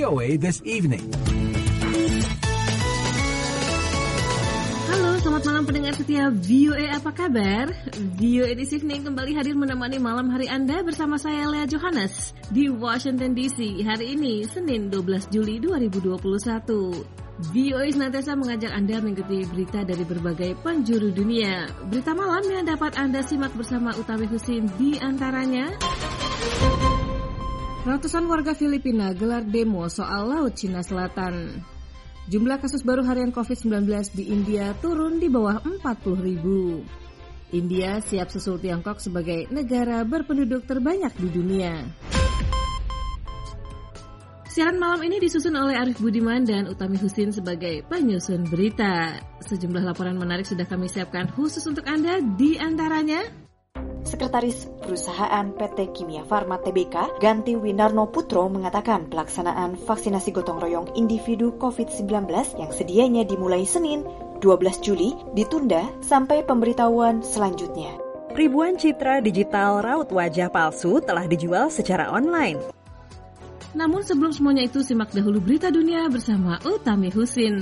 VOA This Evening. Halo, selamat malam pendengar setia VOA, apa kabar? VOA This Evening kembali hadir menemani malam hari Anda bersama saya Lea Johannes di Washington DC. Hari ini Senin 12 Juli 2021. VOA senantiasa mengajak Anda mengikuti berita dari berbagai penjuru dunia. Berita malam yang dapat Anda simak bersama Utami Husin di antaranya. Ratusan warga Filipina gelar demo soal Laut Cina Selatan. Jumlah kasus baru harian COVID-19 di India turun di bawah 40.000. India siap susul Tiongkok sebagai negara berpenduduk terbanyak di dunia. Siaran malam ini disusun oleh Arif Budiman dan Utami Husin sebagai penyusun berita. Sejumlah laporan menarik sudah kami siapkan khusus untuk Anda, di antaranya. Sekretaris Perusahaan PT Kimia Farma Tbk, Ganti Winarno Putro mengatakan pelaksanaan vaksinasi gotong royong individu COVID-19 yang sedianya dimulai Senin 12 Juli ditunda sampai pemberitahuan selanjutnya. Ribuan citra digital raut wajah palsu telah dijual secara online. Namun sebelum semuanya itu, simak dahulu berita dunia bersama Utami Husin.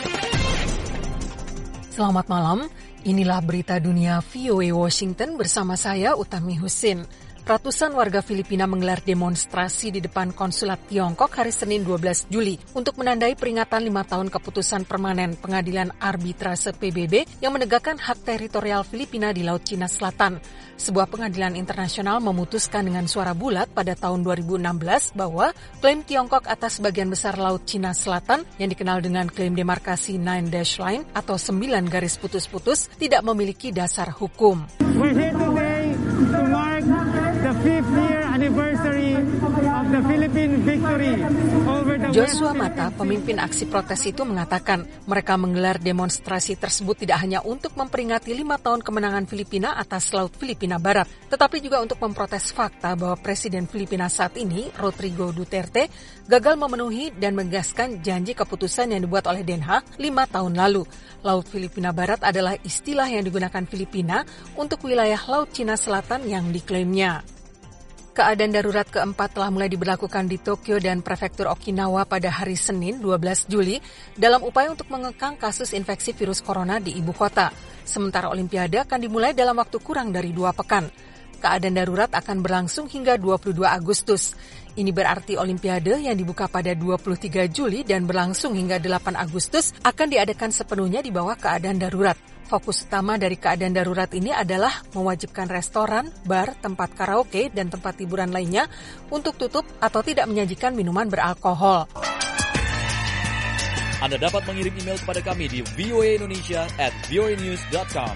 Selamat malam, inilah berita dunia VOA Washington bersama saya Utami Husin. Ratusan warga Filipina menggelar demonstrasi di depan konsulat Tiongkok hari Senin 12 Juli untuk menandai peringatan 5 tahun keputusan permanen Pengadilan Arbitrase PBB yang menegakkan hak teritorial Filipina di Laut Cina Selatan. Sebuah pengadilan internasional memutuskan dengan suara bulat pada tahun 2016 bahwa klaim Tiongkok atas bagian besar Laut Cina Selatan yang dikenal dengan klaim demarkasi 9 Dash Line atau 9 garis putus-putus tidak memiliki dasar hukum. We're here today to mark the 5th year anniversary of the Philippine victory over the Joshua Mata, pemimpin aksi protes itu mengatakan mereka menggelar demonstrasi tersebut tidak hanya untuk memperingati 5 tahun kemenangan Filipina atas Laut Filipina Barat, tetapi juga untuk memprotes fakta bahwa Presiden Filipina saat ini, Rodrigo Duterte, gagal memenuhi dan menegaskan janji keputusan yang dibuat oleh Den Haag 5 tahun lalu. Laut Filipina Barat adalah istilah yang digunakan Filipina untuk wilayah Laut Cina Selatan yang diklaimnya. Keadaan darurat keempat telah mulai diberlakukan di Tokyo dan prefektur Okinawa pada hari Senin 12 Juli dalam upaya untuk mengekang kasus infeksi virus corona di ibu kota. Sementara Olimpiade akan dimulai dalam waktu kurang dari 2 pekan. Keadaan darurat akan berlangsung hingga 22 Agustus. Ini berarti Olimpiade yang dibuka pada 23 Juli dan berlangsung hingga 8 Agustus akan diadakan sepenuhnya di bawah keadaan darurat. Fokus utama dari keadaan darurat ini adalah mewajibkan restoran, bar, tempat karaoke, dan tempat hiburan lainnya untuk tutup atau tidak menyajikan minuman beralkohol. Anda dapat mengirim email kepada kami di voaindonesia@voanews.com.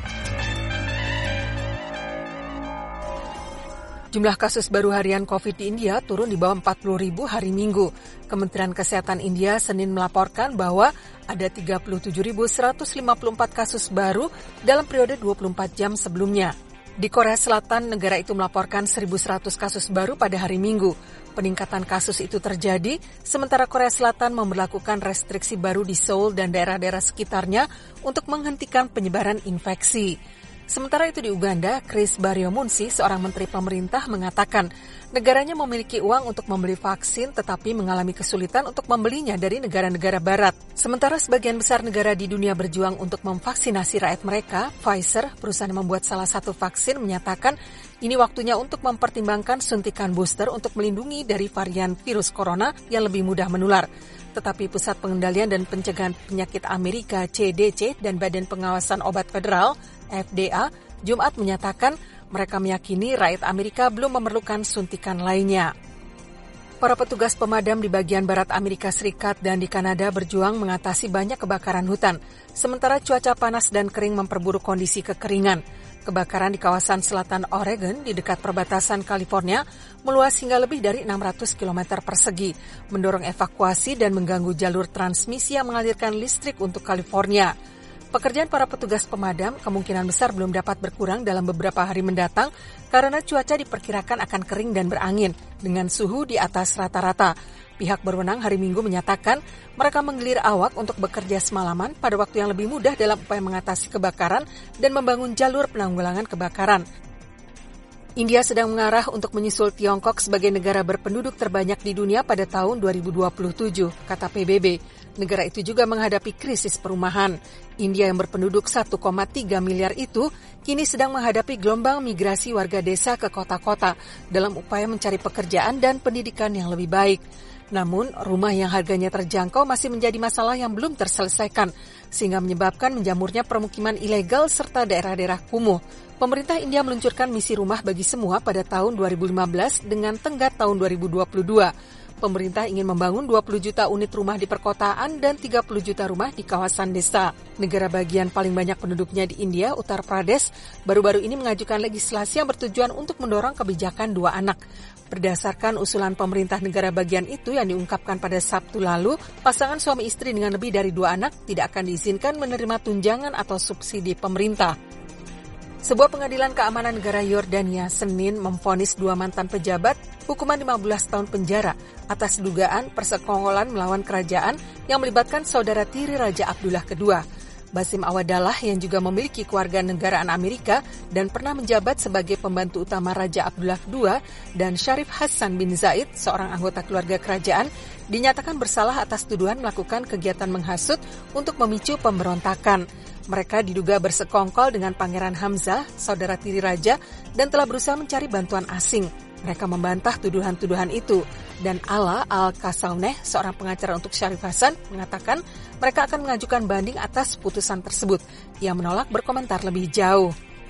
Jumlah kasus baru harian COVID di India turun di bawah 40.000 hari Minggu. Kementerian Kesehatan India Senin melaporkan bahwa ada 37.154 kasus baru dalam periode 24 jam sebelumnya. Di Korea Selatan, negara itu melaporkan 1.100 kasus baru pada hari Minggu. Peningkatan kasus itu terjadi sementara Korea Selatan memberlakukan restriksi baru di Seoul dan daerah-daerah sekitarnya untuk menghentikan penyebaran infeksi. Sementara itu di Uganda, Chris Baryomunsi, seorang menteri pemerintah, mengatakan negaranya memiliki uang untuk membeli vaksin tetapi mengalami kesulitan untuk membelinya dari negara-negara barat. Sementara sebagian besar negara di dunia berjuang untuk memvaksinasi rakyat mereka, Pfizer, perusahaan yang membuat salah satu vaksin, menyatakan ini waktunya untuk mempertimbangkan suntikan booster untuk melindungi dari varian virus corona yang lebih mudah menular. Tetapi Pusat Pengendalian dan Pencegahan Penyakit Amerika CDC dan Badan Pengawasan Obat Federal FDA Jumat menyatakan mereka meyakini rakyat Amerika belum memerlukan suntikan lainnya. Para petugas pemadam di bagian barat Amerika Serikat dan di Kanada berjuang mengatasi banyak kebakaran hutan, sementara cuaca panas dan kering memperburuk kondisi kekeringan. Kebakaran di kawasan selatan Oregon di dekat perbatasan California meluas hingga lebih dari 600 km persegi, mendorong evakuasi dan mengganggu jalur transmisi yang mengalirkan listrik untuk California. Pekerjaan para petugas pemadam kemungkinan besar belum dapat berkurang dalam beberapa hari mendatang karena cuaca diperkirakan akan kering dan berangin dengan suhu di atas rata-rata. Pihak berwenang hari Minggu menyatakan mereka menggilir awak untuk bekerja semalaman pada waktu yang lebih mudah dalam upaya mengatasi kebakaran dan membangun jalur penanggulangan kebakaran. India sedang mengarah untuk menyusul Tiongkok sebagai negara berpenduduk terbanyak di dunia pada tahun 2027, kata PBB. Negara itu juga menghadapi krisis perumahan. India yang berpenduduk 1,3 miliar itu kini sedang menghadapi gelombang migrasi warga desa ke kota-kota dalam upaya mencari pekerjaan dan pendidikan yang lebih baik. Namun, rumah yang harganya terjangkau masih menjadi masalah yang belum terselesaikan, sehingga menyebabkan menjamurnya permukiman ilegal serta daerah-daerah kumuh. Pemerintah India meluncurkan misi rumah bagi semua pada tahun 2015 dengan tenggat tahun 2022. Pemerintah ingin membangun 20 juta unit rumah di perkotaan dan 30 juta rumah di kawasan desa. Negara bagian paling banyak penduduknya di India, Uttar Pradesh, baru-baru ini mengajukan legislasi yang bertujuan untuk mendorong kebijakan 2 anak. Berdasarkan usulan pemerintah negara bagian itu yang diungkapkan pada Sabtu lalu, pasangan suami istri dengan lebih dari 2 anak tidak akan diizinkan menerima tunjangan atau subsidi pemerintah. Sebuah pengadilan keamanan negara Yordania Senin memvonis 2 mantan pejabat hukuman 15 tahun penjara atas dugaan persekongkolan melawan kerajaan yang melibatkan saudara tiri Raja Abdullah II. Basim Awadallah yang juga memiliki kewarganegaraan Amerika dan pernah menjabat sebagai pembantu utama Raja Abdullah II, dan Sharif Hassan bin Zaid, seorang anggota keluarga kerajaan, dinyatakan bersalah atas tuduhan melakukan kegiatan menghasut untuk memicu pemberontakan. Mereka diduga bersekongkol dengan Pangeran Hamzah, saudara tiri raja, dan telah berusaha mencari bantuan asing. Mereka membantah tuduhan-tuduhan itu. Dan Ala Al-Kasauneh, seorang pengacara untuk Sharif Hassan, mengatakan mereka akan mengajukan banding atas putusan tersebut. Ia menolak berkomentar lebih jauh.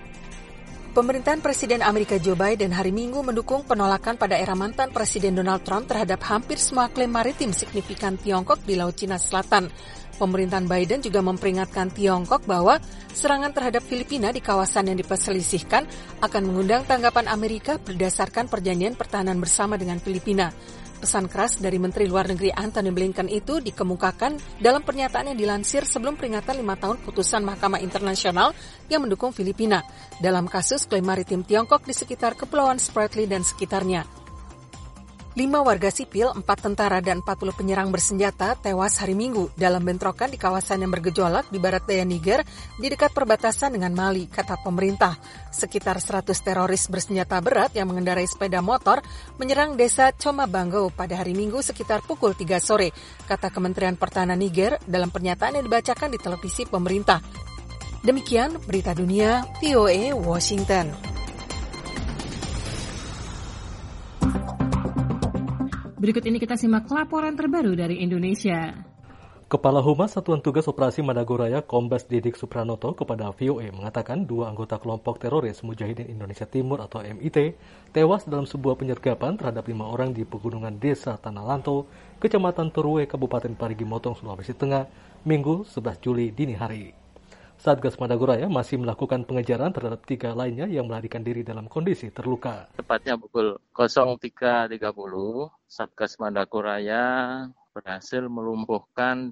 Pemerintahan Presiden Amerika Joe Biden hari Minggu mendukung penolakan pada era mantan Presiden Donald Trump terhadap hampir semua klaim maritim signifikan Tiongkok di Laut Cina Selatan. Pemerintahan Biden juga memperingatkan Tiongkok bahwa serangan terhadap Filipina di kawasan yang diperselisihkan akan mengundang tanggapan Amerika berdasarkan perjanjian pertahanan bersama dengan Filipina. Pesan keras dari Menteri Luar Negeri Antony Blinken itu dikemukakan dalam pernyataan yang dilansir sebelum peringatan 5 tahun putusan Mahkamah Internasional yang mendukung Filipina dalam kasus klaim maritim Tiongkok di sekitar Kepulauan Spratly dan sekitarnya. 5 warga sipil, 4 tentara, dan 40 penyerang bersenjata tewas hari Minggu dalam bentrokan di kawasan yang bergejolak di barat daya Niger di dekat perbatasan dengan Mali, kata pemerintah. Sekitar 100 teroris bersenjata berat yang mengendarai sepeda motor menyerang desa Comabango pada hari Minggu sekitar pukul 3 sore, kata Kementerian Pertahanan Niger dalam pernyataan yang dibacakan di televisi pemerintah. Demikian berita dunia VOA Washington. Berikut ini kita simak laporan terbaru dari Indonesia. Kepala Humas Satuan Tugas Operasi Madagoraya Kombes Didik Supranoto kepada VOA mengatakan 2 anggota kelompok teroris Mujahidin Indonesia Timur atau MIT tewas dalam sebuah penyergapan terhadap 5 orang di pegunungan Desa Tanah Lanto, Kecamatan Terue, Kabupaten Parigi Motong, Sulawesi Tengah, Minggu 11 Juli dini hari. Satgas Madagoraya masih melakukan pengejaran terhadap 3 lainnya yang melarikan diri dalam kondisi terluka. Tepatnya pukul 03.30, Satgas Madagoraya berhasil melumpuhkan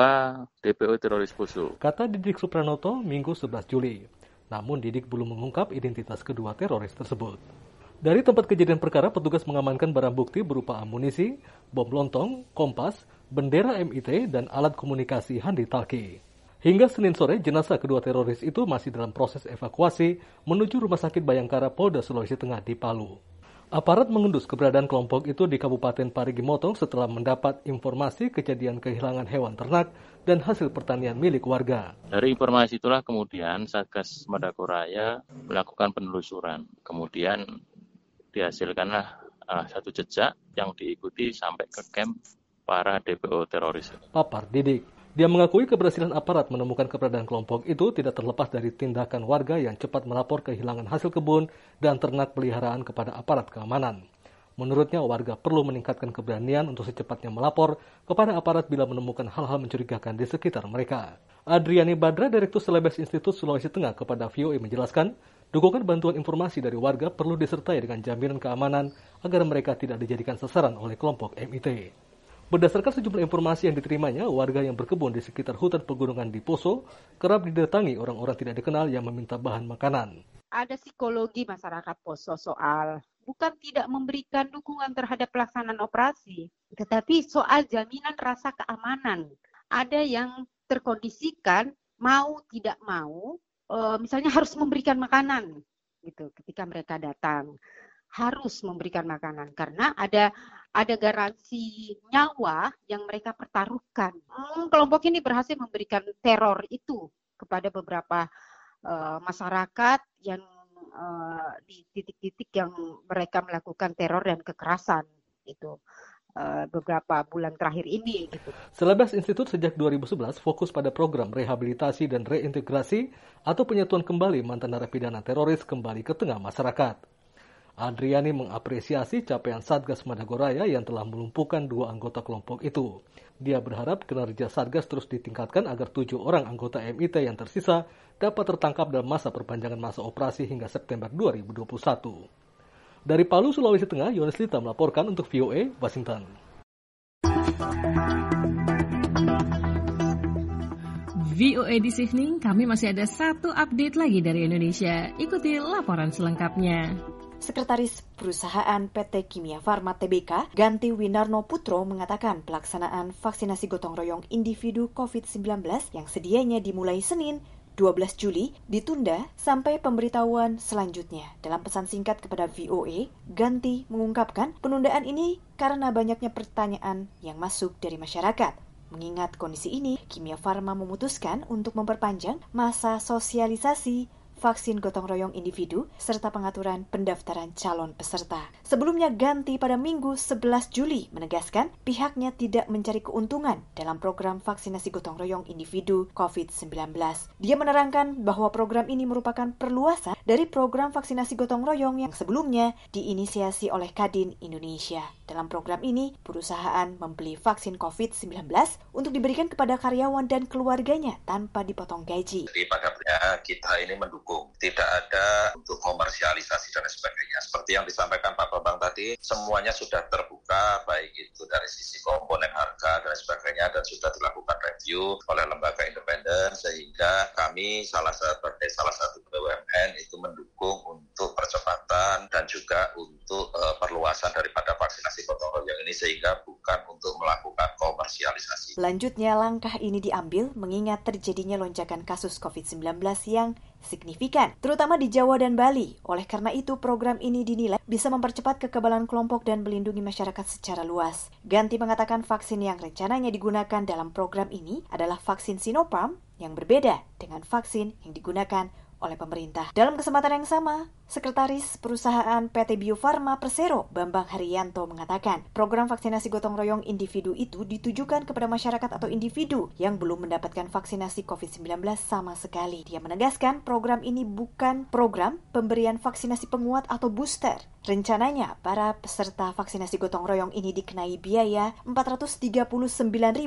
2 DPO teroris poso. Kata Didik Supranoto Minggu 11 Juli. Namun Didik belum mengungkap identitas kedua teroris tersebut. Dari tempat kejadian perkara, petugas mengamankan barang bukti berupa amunisi, bom lontong, kompas, bendera MIT, dan alat komunikasi handi-talkie. Hingga Senin sore, jenazah kedua teroris itu masih dalam proses evakuasi menuju Rumah Sakit Bayangkara Polda Sulawesi Tengah di Palu. Aparat mengendus keberadaan kelompok itu di Kabupaten Parigi Motong setelah mendapat informasi kejadian kehilangan hewan ternak dan hasil pertanian milik warga. Dari informasi itulah kemudian Satgas Madagoraya melakukan penelusuran. Kemudian dihasilkanlah satu jejak yang diikuti sampai ke kamp para DPO teroris. Papar Didik. Dia mengakui keberhasilan aparat menemukan keberadaan kelompok itu tidak terlepas dari tindakan warga yang cepat melapor kehilangan hasil kebun dan ternak peliharaan kepada aparat keamanan. Menurutnya, warga perlu meningkatkan keberanian untuk secepatnya melapor kepada aparat bila menemukan hal-hal mencurigakan di sekitar mereka. Adriani Badra, Direktur Selebes Institut Sulawesi Tengah kepada VOA menjelaskan, dukungan bantuan informasi dari warga perlu disertai dengan jaminan keamanan agar mereka tidak dijadikan sasaran oleh kelompok MIT. Berdasarkan sejumlah informasi yang diterimanya, warga yang berkebun di sekitar hutan pegunungan di Poso kerap didatangi orang-orang tidak dikenal yang meminta bahan makanan. Ada psikologi masyarakat Poso soal bukan tidak memberikan dukungan terhadap pelaksanaan operasi, tetapi soal jaminan rasa keamanan. Ada yang terkondisikan mau tidak mau, misalnya harus memberikan makanan gitu ketika mereka datang. Harus memberikan makanan karena ada garansi nyawa yang mereka pertaruhkan. Kelompok ini berhasil memberikan teror itu kepada beberapa masyarakat yang di titik-titik yang mereka melakukan teror dan kekerasan itu beberapa bulan terakhir ini gitu. Celebes Institute sejak 2011 fokus pada program rehabilitasi dan reintegrasi atau penyatuan kembali mantan narapidana teroris kembali ke tengah masyarakat. Adriani mengapresiasi capaian Satgas Madagoraya yang telah melumpuhkan 2 anggota kelompok itu. Dia berharap kinerja Satgas terus ditingkatkan agar 7 orang anggota MIT yang tersisa dapat tertangkap dalam masa perpanjangan masa operasi hingga September 2021. Dari Palu, Sulawesi Tengah, Yones Lita melaporkan untuk VOA, Washington. VOA This Evening, kami masih ada satu update lagi dari Indonesia. Ikuti laporan selengkapnya. Sekretaris Perusahaan PT Kimia Farma Tbk, Ganti Winarno Putro mengatakan pelaksanaan vaksinasi gotong royong individu COVID-19 yang sedianya dimulai Senin 12 Juli ditunda sampai pemberitahuan selanjutnya. Dalam pesan singkat kepada VOA, Ganti mengungkapkan penundaan ini karena banyaknya pertanyaan yang masuk dari masyarakat. Mengingat kondisi ini, Kimia Farma memutuskan untuk memperpanjang masa sosialisasi vaksin gotong royong individu, serta pengaturan pendaftaran calon peserta. Sebelumnya, Ganti pada Minggu 11 Juli menegaskan pihaknya tidak mencari keuntungan dalam program vaksinasi gotong royong individu COVID-19. Dia menerangkan bahwa program ini merupakan perluasan dari program vaksinasi gotong royong yang sebelumnya diinisiasi oleh Kadin Indonesia. Dalam program ini, perusahaan membeli vaksin COVID-19 untuk diberikan kepada karyawan dan keluarganya tanpa dipotong gaji. Jadi pada kita ini mendukung, tidak ada untuk komersialisasi dan sebagainya. Seperti yang disampaikan Pak Bambang tadi, semuanya sudah terbuka, baik itu dari sisi komponen harga dan sebagainya, dan sudah dilakukan review oleh lembaga independen, sehingga kami salah satu BUMN itu mendukung untuk percepatan dan juga untuk perluasan daripada vaksinasi gotong royong ini, sehingga bukan untuk melakukan komersialisasi. Selanjutnya, langkah ini diambil mengingat terjadinya lonjakan kasus COVID-19 yang signifikan, terutama di Jawa dan Bali. Oleh karena itu, program ini dinilai bisa mempercepat kekebalan kelompok dan melindungi masyarakat secara luas. Ganti mengatakan vaksin yang rencananya digunakan dalam program ini adalah vaksin Sinopharm yang berbeda dengan vaksin yang digunakan oleh pemerintah. Dalam kesempatan yang sama, Sekretaris Perusahaan PT Bio Farma Persero, Bambang Haryanto mengatakan, program vaksinasi gotong royong individu itu ditujukan kepada masyarakat atau individu yang belum mendapatkan vaksinasi COVID-19 sama sekali. Dia menegaskan program ini bukan program pemberian vaksinasi penguat atau booster. Rencananya, para peserta vaksinasi gotong royong ini dikenai biaya Rp439.570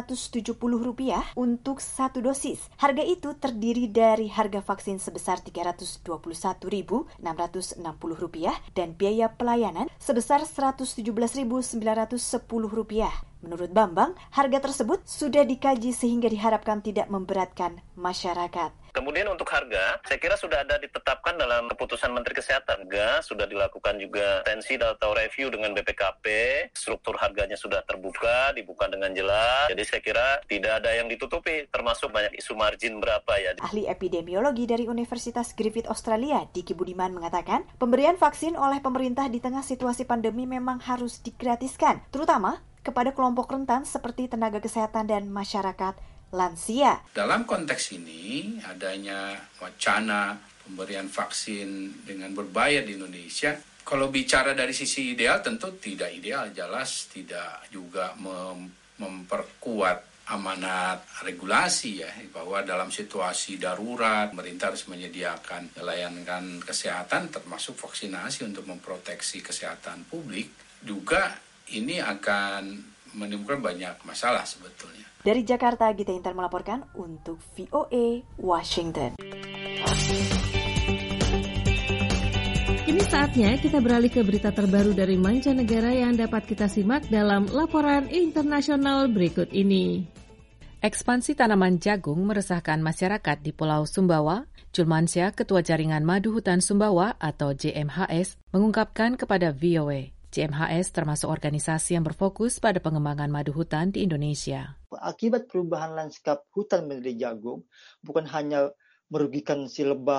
untuk satu dosis. Harga itu terdiri dari harga vaksin sebesar Rp321.660 dan biaya pelayanan sebesar Rp117.910. Menurut Bambang, harga tersebut sudah dikaji sehingga diharapkan tidak memberatkan masyarakat. Kemudian untuk harga, saya kira sudah ada ditetapkan dalam keputusan Menteri Kesehatan. Sudah dilakukan juga tensi atau review dengan BPKP, struktur harganya sudah dibuka dengan jelas. Jadi saya kira tidak ada yang ditutupi, termasuk banyak isu margin berapa ya. Ahli epidemiologi dari Universitas Griffith Australia, Diki Budiman mengatakan, pemberian vaksin oleh pemerintah di tengah situasi pandemi memang harus digratiskan, terutama kepada kelompok rentan seperti tenaga kesehatan dan masyarakat lansia. Dalam konteks ini, adanya wacana pemberian vaksin dengan berbayar di Indonesia, kalau bicara dari sisi ideal tentu tidak ideal, jelas tidak juga memperkuat amanat regulasi ya, bahwa dalam situasi darurat pemerintah harus menyediakan layanan kesehatan termasuk vaksinasi untuk memproteksi kesehatan publik. Juga ini akan menimbulkan banyak masalah sebetulnya. Dari Jakarta, Gita Intan melaporkan untuk VOA Washington. Kini saatnya kita beralih ke berita terbaru dari mancanegara yang dapat kita simak dalam laporan internasional berikut ini. Ekspansi tanaman jagung meresahkan masyarakat di Pulau Sumbawa. Julmansyah, Ketua Jaringan Madu Hutan Sumbawa atau JMHS, mengungkapkan kepada VOA. JMHS termasuk organisasi yang berfokus pada pengembangan madu hutan di Indonesia. Akibat perubahan lanskap hutan menjadi jagung, bukan hanya merugikan si lebah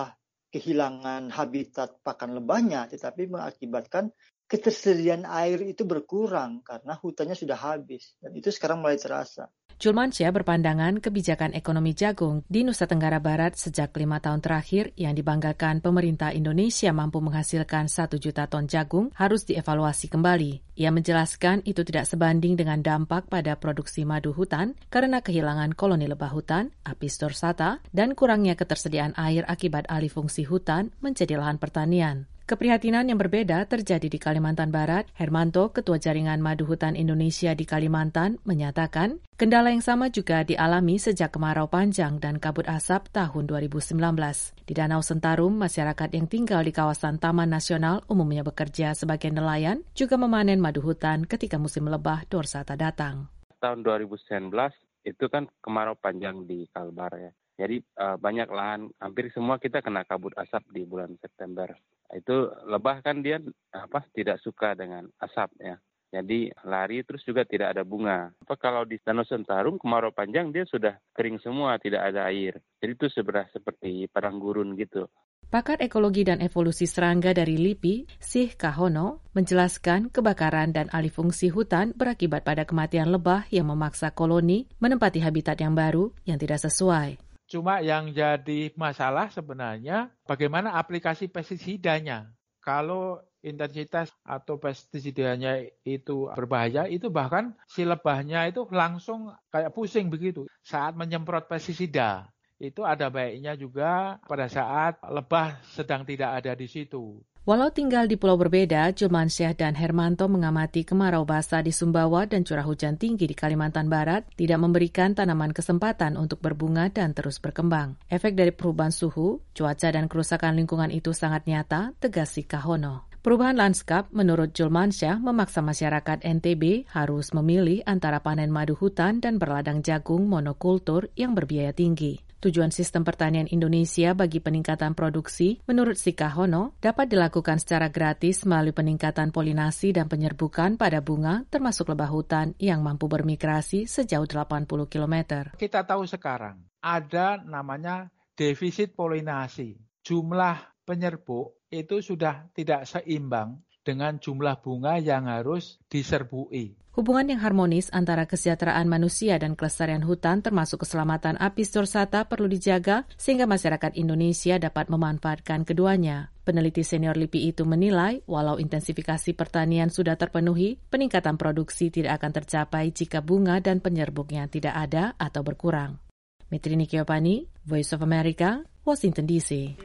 kehilangan habitat pakan lebahnya, tetapi mengakibatkan ketersediaan air itu berkurang karena hutannya sudah habis. Dan itu sekarang mulai terasa. Julmansyah berpandangan kebijakan ekonomi jagung di Nusa Tenggara Barat sejak 5 tahun terakhir yang dibanggakan pemerintah Indonesia mampu menghasilkan 1 juta ton jagung harus dievaluasi kembali. Ia menjelaskan itu tidak sebanding dengan dampak pada produksi madu hutan karena kehilangan koloni lebah hutan, Apis dorsata, dan kurangnya ketersediaan air akibat alih fungsi hutan menjadi lahan pertanian. Keprihatinan yang berbeda terjadi di Kalimantan Barat. Hermanto, Ketua Jaringan Madu Hutan Indonesia di Kalimantan, menyatakan kendala yang sama juga dialami sejak kemarau panjang dan kabut asap tahun 2019. Di Danau Sentarum, masyarakat yang tinggal di kawasan Taman Nasional umumnya bekerja sebagai nelayan, juga memanen madu hutan ketika musim lebah dorsata datang. Tahun 2019 itu kan kemarau panjang di Kalbar ya. Jadi banyak lahan, hampir semua kita kena kabut asap di bulan September. Itu lebah kan dia tidak suka dengan asap ya. Jadi lari terus juga tidak ada bunga. Kalau di Danau Sentarum kemarau panjang dia sudah kering semua, tidak ada air. Jadi itu seperti padang gurun gitu. Pakar ekologi dan evolusi serangga dari LIPI, Sih Kahono, menjelaskan kebakaran dan alih fungsi hutan berakibat pada kematian lebah yang memaksa koloni menempati habitat yang baru yang tidak sesuai. Cuma yang jadi masalah sebenarnya bagaimana aplikasi pestisidanya. Kalau intensitas atau pestisidanya itu berbahaya, itu bahkan si lebahnya itu langsung kayak pusing begitu saat menyemprot pestisida. Itu ada baiknya juga pada saat lebah sedang tidak ada di situ. Walau tinggal di pulau berbeda, Julmansyah dan Hermanto mengamati kemarau basah di Sumbawa dan curah hujan tinggi di Kalimantan Barat tidak memberikan tanaman kesempatan untuk berbunga dan terus berkembang. Efek dari perubahan suhu, cuaca dan kerusakan lingkungan itu sangat nyata, tegas Si Kahono. Perubahan lanskap, menurut Julmansyah, memaksa masyarakat NTB harus memilih antara panen madu hutan dan berladang jagung monokultur yang berbiaya tinggi. Tujuan sistem pertanian Indonesia bagi peningkatan produksi, menurut Si Kahono, dapat dilakukan secara gratis melalui peningkatan polinasi dan penyerbukan pada bunga, termasuk lebah hutan yang mampu bermigrasi sejauh 80 km. Kita tahu sekarang ada namanya defisit polinasi. Jumlah penyerbuk itu sudah tidak seimbang dengan jumlah bunga yang harus diserbui. Hubungan yang harmonis antara kesejahteraan manusia dan kelestarian hutan termasuk keselamatan Apis dorsata perlu dijaga sehingga masyarakat Indonesia dapat memanfaatkan keduanya. Peneliti senior LIPI itu menilai walau intensifikasi pertanian sudah terpenuhi, peningkatan produksi tidak akan tercapai jika bunga dan penyerbuknya tidak ada atau berkurang. Mitrini Kiopani, Voice of America, Washington DC.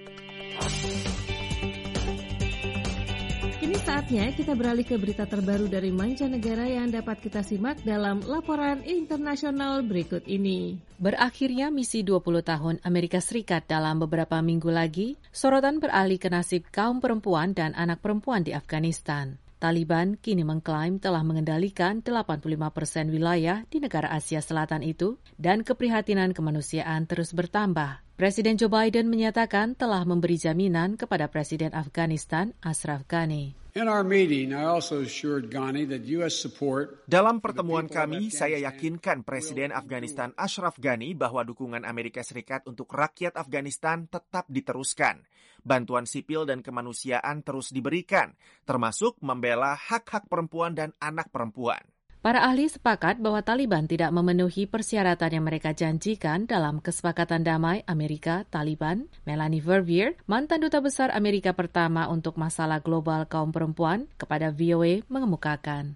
Saatnya kita beralih ke berita terbaru dari mancanegara yang dapat kita simak dalam laporan internasional berikut ini. Berakhirnya misi 20 tahun Amerika Serikat dalam beberapa minggu lagi, sorotan beralih ke nasib kaum perempuan dan anak perempuan di Afghanistan. Taliban kini mengklaim telah mengendalikan 85% wilayah di negara Asia Selatan itu dan keprihatinan kemanusiaan terus bertambah. Presiden Joe Biden menyatakan telah memberi jaminan kepada Presiden Afghanistan Ashraf Ghani. Dalam pertemuan kami, saya yakinkan Presiden Afghanistan Ashraf Ghani bahwa dukungan Amerika Serikat untuk rakyat Afghanistan tetap diteruskan. Bantuan sipil dan kemanusiaan terus diberikan, termasuk membela hak-hak perempuan dan anak perempuan. Para ahli sepakat bahwa Taliban tidak memenuhi persyaratan yang mereka janjikan dalam kesepakatan damai Amerika-Taliban. Melanie Verveer, mantan duta besar Amerika pertama untuk masalah global kaum perempuan, kepada VOA mengemukakan.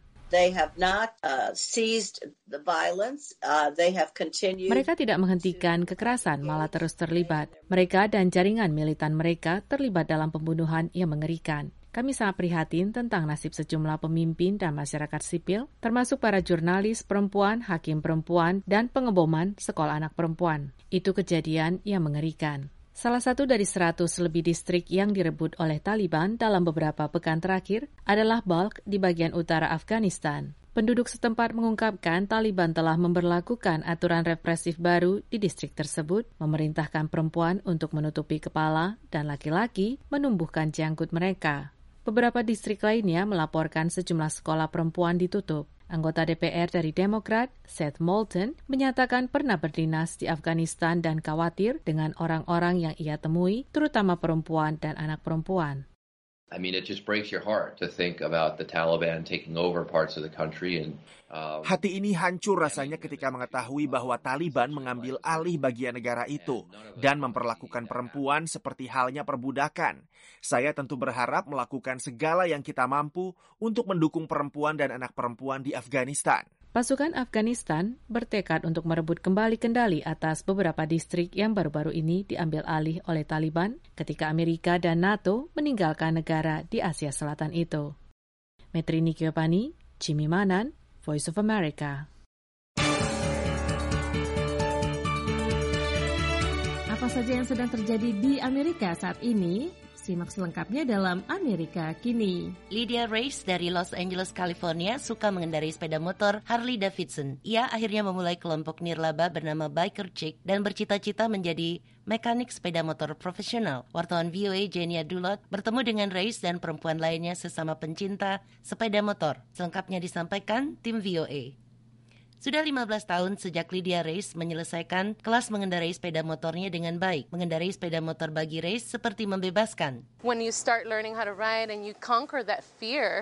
Mereka tidak menghentikan kekerasan, malah terus terlibat. Mereka dan jaringan militan mereka terlibat dalam pembunuhan yang mengerikan. Kami sangat prihatin tentang nasib sejumlah pemimpin dan masyarakat sipil, termasuk para jurnalis perempuan, hakim perempuan, dan pengeboman sekolah anak perempuan. Itu kejadian yang mengerikan. Salah satu dari 100 lebih distrik yang direbut oleh Taliban dalam beberapa pekan terakhir adalah Balkh di bagian utara Afghanistan. Penduduk setempat mengungkapkan Taliban telah memberlakukan aturan represif baru di distrik tersebut, memerintahkan perempuan untuk menutupi kepala dan laki-laki menumbuhkan janggut mereka. Beberapa distrik lainnya melaporkan sejumlah sekolah perempuan ditutup. Anggota DPR dari Demokrat, Seth Moulton, menyatakan pernah berdinas di Afghanistan dan khawatir dengan orang-orang yang ia temui, terutama perempuan dan anak perempuan. I mean, it just breaks your heart to think about the Taliban taking over parts of the country and hati ini hancur rasanya ketika mengetahui bahwa Taliban mengambil alih bagian negara itu dan memperlakukan perempuan seperti halnya perbudakan. Saya tentu berharap melakukan segala yang kita mampu untuk mendukung perempuan dan anak perempuan di Afghanistan. Pasukan Afghanistan bertekad untuk merebut kembali kendali atas beberapa distrik yang baru-baru ini diambil alih oleh Taliban ketika Amerika dan NATO meninggalkan negara di Asia Selatan itu. Metrini Kiopani, Jimmy Manan, Voice of America. Apa saja yang sedang terjadi di Amerika saat ini? Simak selengkapnya dalam Amerika Kini. Lydia Reyes dari Los Angeles, California suka mengendarai sepeda motor Harley Davidson. Ia akhirnya memulai kelompok nirlaba bernama Biker Chick dan bercita-cita menjadi mekanik sepeda motor profesional. Wartawan VOA Jenia Dulot bertemu dengan Reyes dan perempuan lainnya sesama pencinta sepeda motor. Selengkapnya disampaikan tim VOA. Sudah 15 tahun sejak Lydia Reyes menyelesaikan kelas mengendarai sepeda motornya dengan baik. Mengendarai sepeda motor bagi Reyes seperti membebaskan. When you start learning how to ride and you conquer that fear,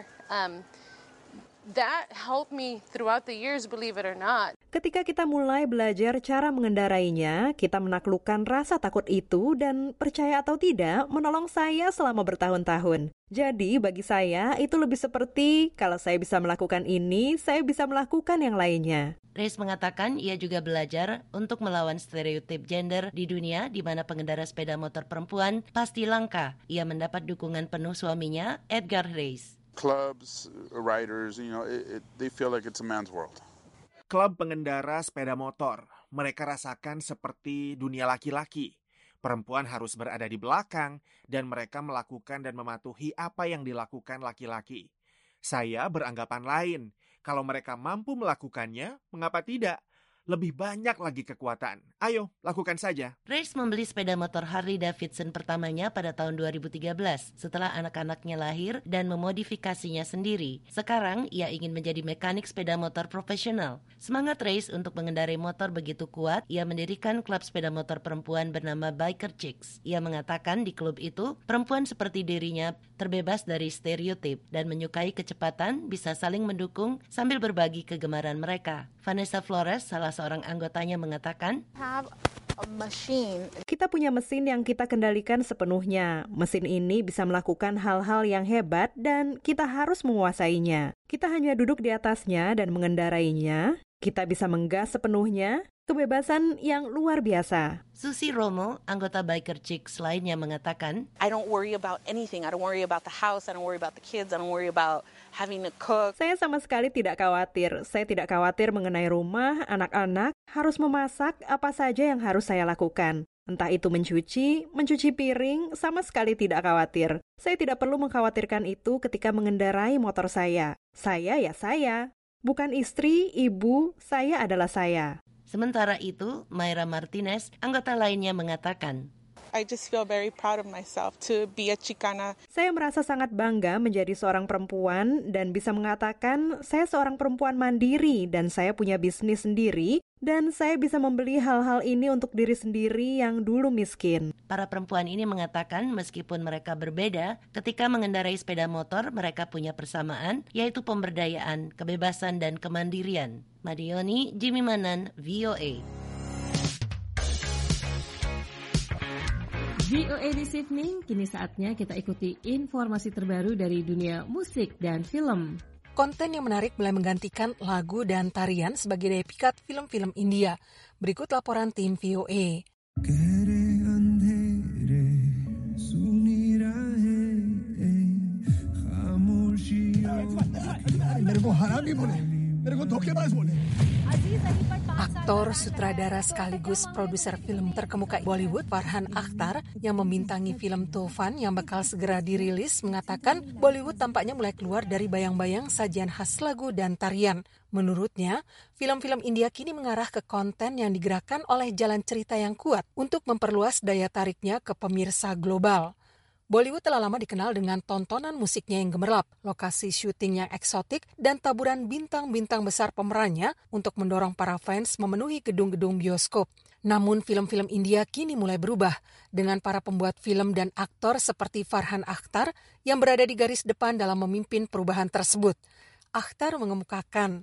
that helped me throughout the years, believe it or not. Ketika kita mulai belajar cara mengendarainya, kita menaklukkan rasa takut itu dan percaya atau tidak menolong saya selama bertahun-tahun. Jadi bagi saya itu lebih seperti kalau saya bisa melakukan ini, saya bisa melakukan yang lainnya. Reyes mengatakan ia juga belajar untuk melawan stereotip gender di dunia di mana pengendara sepeda motor perempuan pasti langka. Ia mendapat dukungan penuh suaminya, Edgar Reyes. Clubs, riders, they feel like it's a man's world. Klub pengendara sepeda motor, mereka rasakan seperti dunia laki-laki. Perempuan harus berada di belakang dan mereka melakukan dan mematuhi apa yang dilakukan laki-laki. Saya beranggapan lain, kalau mereka mampu melakukannya, mengapa tidak? Lebih banyak lagi kekuatan. Ayo, lakukan saja. Reyes membeli sepeda motor Harley Davidson pertamanya pada tahun 2013 setelah anak-anaknya lahir dan memodifikasinya sendiri. Sekarang, ia ingin menjadi mekanik sepeda motor profesional. Semangat Reyes untuk mengendarai motor begitu kuat, ia mendirikan klub sepeda motor perempuan bernama Biker Chicks. Ia mengatakan di klub itu, perempuan seperti dirinya terbebas dari stereotip dan menyukai kecepatan, bisa saling mendukung sambil berbagi kegemaran mereka. Vanessa Flores, salah seorang anggotanya mengatakan, kita punya mesin yang kita kendalikan sepenuhnya. Mesin ini bisa melakukan hal-hal yang hebat dan kita harus menguasainya. Kita hanya duduk di atasnya dan mengendarainya. Kita bisa menggas sepenuhnya. Kebebasan yang luar biasa. Susi Romo, anggota Biker Chicks lainnya mengatakan, I don't worry about anything. I don't worry about the house. I don't worry about the kids. I don't worry about having to cook. Saya sama sekali tidak khawatir. Saya tidak khawatir mengenai rumah, anak-anak, harus memasak, apa saja yang harus saya lakukan. Entah itu mencuci piring, sama sekali tidak khawatir. Saya tidak perlu mengkhawatirkan itu ketika mengendarai motor saya. Saya ya saya. Bukan istri, ibu, saya adalah saya. Sementara itu, Mayra Martinez, anggota lainnya mengatakan, I just feel very proud of myself to be a Chicana. Saya merasa sangat bangga menjadi seorang perempuan dan bisa mengatakan saya seorang perempuan mandiri dan saya punya bisnis sendiri dan saya bisa membeli hal-hal ini untuk diri sendiri yang dulu miskin. Para perempuan ini mengatakan meskipun mereka berbeda, ketika mengendarai sepeda motor mereka punya persamaan, yaitu pemberdayaan, kebebasan dan kemandirian. Madioni, Jimmy Manan, VOA. VOA This Evening, kini saatnya kita ikuti informasi terbaru dari dunia musik dan film. Konten yang menarik mulai menggantikan lagu dan tarian sebagai daya pikat film-film India. Berikut laporan tim VOA. Aktor, sutradara sekaligus produser film terkemuka Bollywood Farhan Akhtar yang membintangi film Toofan yang bakal segera dirilis mengatakan Bollywood tampaknya mulai keluar dari bayang-bayang sajian khas lagu dan tarian. Menurutnya, film-film India kini mengarah ke konten yang digerakkan oleh jalan cerita yang kuat untuk memperluas daya tariknya ke pemirsa global. Bollywood telah lama dikenal dengan tontonan musiknya yang gemerlap, lokasi syuting yang eksotik, dan taburan bintang-bintang besar pemerannya untuk mendorong para fans memenuhi gedung-gedung bioskop. Namun film-film India kini mulai berubah, dengan para pembuat film dan aktor seperti Farhan Akhtar yang berada di garis depan dalam memimpin perubahan tersebut. Akhtar mengemukakan,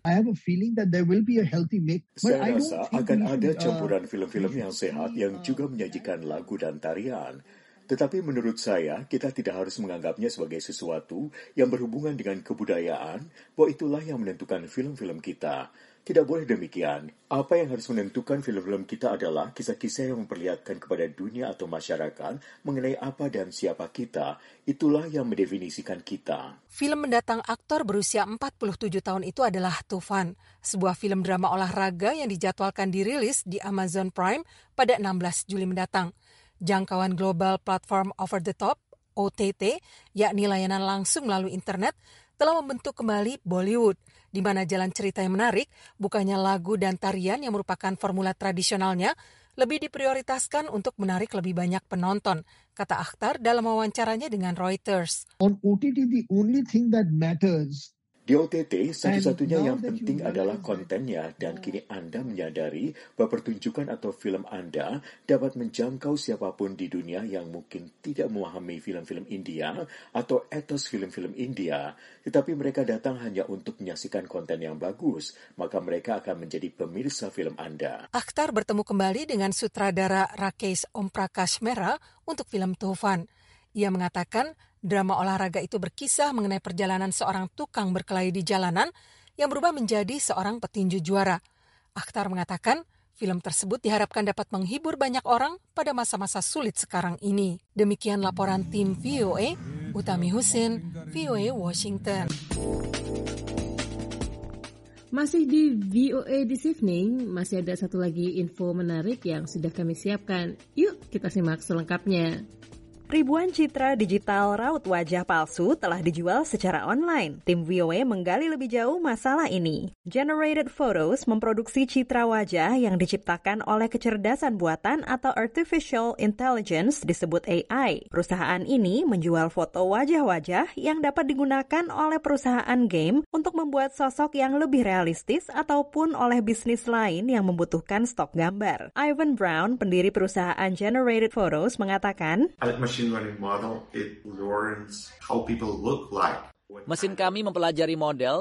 Saya rasa akan ada campuran film-film yang sehat yang juga menyajikan lagu dan tarian. Tetapi menurut saya, kita tidak harus menganggapnya sebagai sesuatu yang berhubungan dengan kebudayaan, bahwa itulah yang menentukan film-film kita. Tidak boleh demikian. Apa yang harus menentukan film-film kita adalah kisah-kisah yang memperlihatkan kepada dunia atau masyarakat mengenai apa dan siapa kita. Itulah yang mendefinisikan kita. Film mendatang aktor berusia 47 tahun itu adalah Tufan, sebuah film drama olahraga yang dijadwalkan dirilis di Amazon Prime pada 16 Juli mendatang. Jangkauan global platform over the top, OTT, yakni layanan langsung melalui internet, telah membentuk kembali Bollywood, di mana jalan cerita yang menarik, bukannya lagu dan tarian yang merupakan formula tradisionalnya, lebih diprioritaskan untuk menarik lebih banyak penonton, kata Akhtar dalam wawancaranya dengan Reuters. On OTT, the only thing that matters. Di OTT, satu-satunya yang penting adalah kontennya, dan kini Anda menyadari bahwa pertunjukan atau film Anda dapat menjangkau siapapun di dunia yang mungkin tidak memahami film-film India atau etos film-film India, tetapi mereka datang hanya untuk menyaksikan konten yang bagus, maka mereka akan menjadi pemirsa film Anda. Akhtar bertemu kembali dengan sutradara Rakesh Omprakash Mehra untuk film Tufan. Ia mengatakan, drama olahraga itu berkisah mengenai perjalanan seorang tukang berkelahi di jalanan yang berubah menjadi seorang petinju juara. Akhtar mengatakan, film tersebut diharapkan dapat menghibur banyak orang pada masa-masa sulit sekarang ini. Demikian laporan tim VOA, Utami Husin, VOA Washington. Masih di VOA This Evening, masih ada satu lagi info menarik yang sudah kami siapkan. Yuk kita simak selengkapnya. Ribuan citra digital raut wajah palsu telah dijual secara online. Tim VOA menggali lebih jauh masalah ini. Generated Photos memproduksi citra wajah yang diciptakan oleh kecerdasan buatan atau Artificial Intelligence disebut AI. Perusahaan ini menjual foto wajah-wajah yang dapat digunakan oleh perusahaan game untuk membuat sosok yang lebih realistis ataupun oleh bisnis lain yang membutuhkan stok gambar. Ivan Brown, pendiri perusahaan Generated Photos, mengatakan, machine learning model, it learns how people look like. Mesin kami mempelajari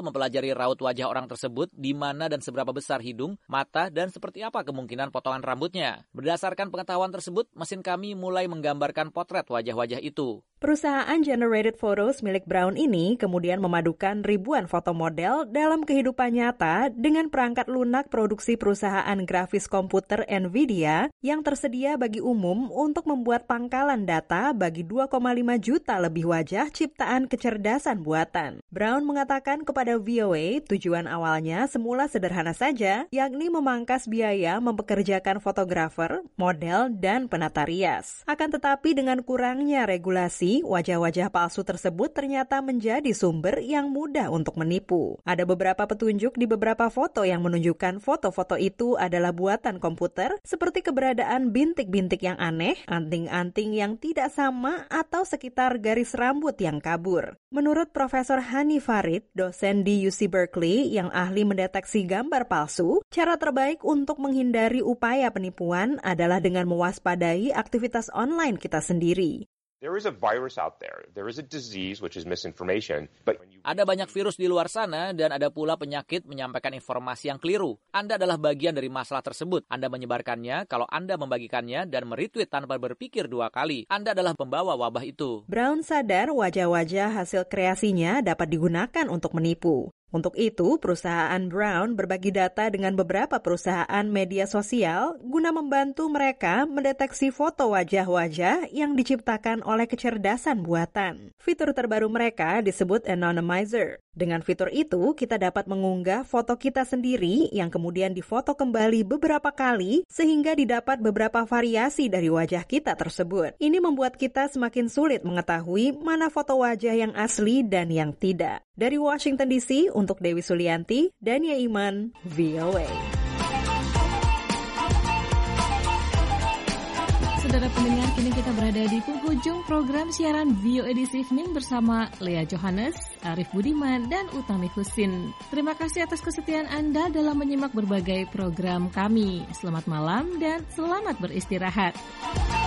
raut wajah orang tersebut, di mana dan seberapa besar hidung, mata, dan seperti apa kemungkinan potongan rambutnya. Berdasarkan pengetahuan tersebut, mesin kami mulai menggambarkan potret wajah-wajah itu. Perusahaan Generated Photos milik Brown ini kemudian memadukan ribuan foto model dalam kehidupan nyata dengan perangkat lunak produksi perusahaan grafis komputer NVIDIA yang tersedia bagi umum untuk membuat pangkalan data bagi 2,5 juta lebih wajah ciptaan kecerdasan buatan. Brown mengatakan kepada VOA tujuan awalnya semula sederhana saja, yakni memangkas biaya mempekerjakan fotografer, model, dan penata rias. Akan tetapi dengan kurangnya regulasi, wajah-wajah palsu tersebut ternyata menjadi sumber yang mudah untuk menipu. Ada beberapa petunjuk di beberapa foto yang menunjukkan foto-foto itu adalah buatan komputer, seperti keberadaan bintik-bintik yang aneh, anting-anting yang tidak sama, atau sekitar garis rambut yang kabur. Menurut Profesor Hani Farid, dosen di UC Berkeley yang ahli mendeteksi gambar palsu, cara terbaik untuk menghindari upaya penipuan adalah dengan mewaspadai aktivitas online kita sendiri. There is a virus out there. There is a disease which is misinformation. But ada banyak virus di luar sana dan ada pula penyakit menyampaikan informasi yang keliru. Anda adalah bagian dari masalah tersebut. Anda menyebarkannya, kalau Anda membagikannya dan meretweet tanpa berpikir dua kali, Anda adalah pembawa wabah itu. Brown sadar wajah-wajah hasil kreasinya dapat digunakan untuk menipu. Untuk itu, perusahaan Brown berbagi data dengan beberapa perusahaan media sosial guna membantu mereka mendeteksi foto wajah-wajah yang diciptakan oleh kecerdasan buatan. Fitur terbaru mereka disebut Anonymizer. Dengan fitur itu, kita dapat mengunggah foto kita sendiri yang kemudian difoto kembali beberapa kali sehingga didapat beberapa variasi dari wajah kita tersebut. Ini membuat kita semakin sulit mengetahui mana foto wajah yang asli dan yang tidak. Dari Washington DC, untuk Dewi Sulianti, Dania Iman, VOA. saudara pendengar, kini kita berada di penghujung program siaran VOA This Evening bersama Lea Johannes, Arif Budiman, dan Utami Husin. Terima kasih atas kesetiaan Anda dalam menyimak berbagai program kami. Selamat malam dan selamat beristirahat.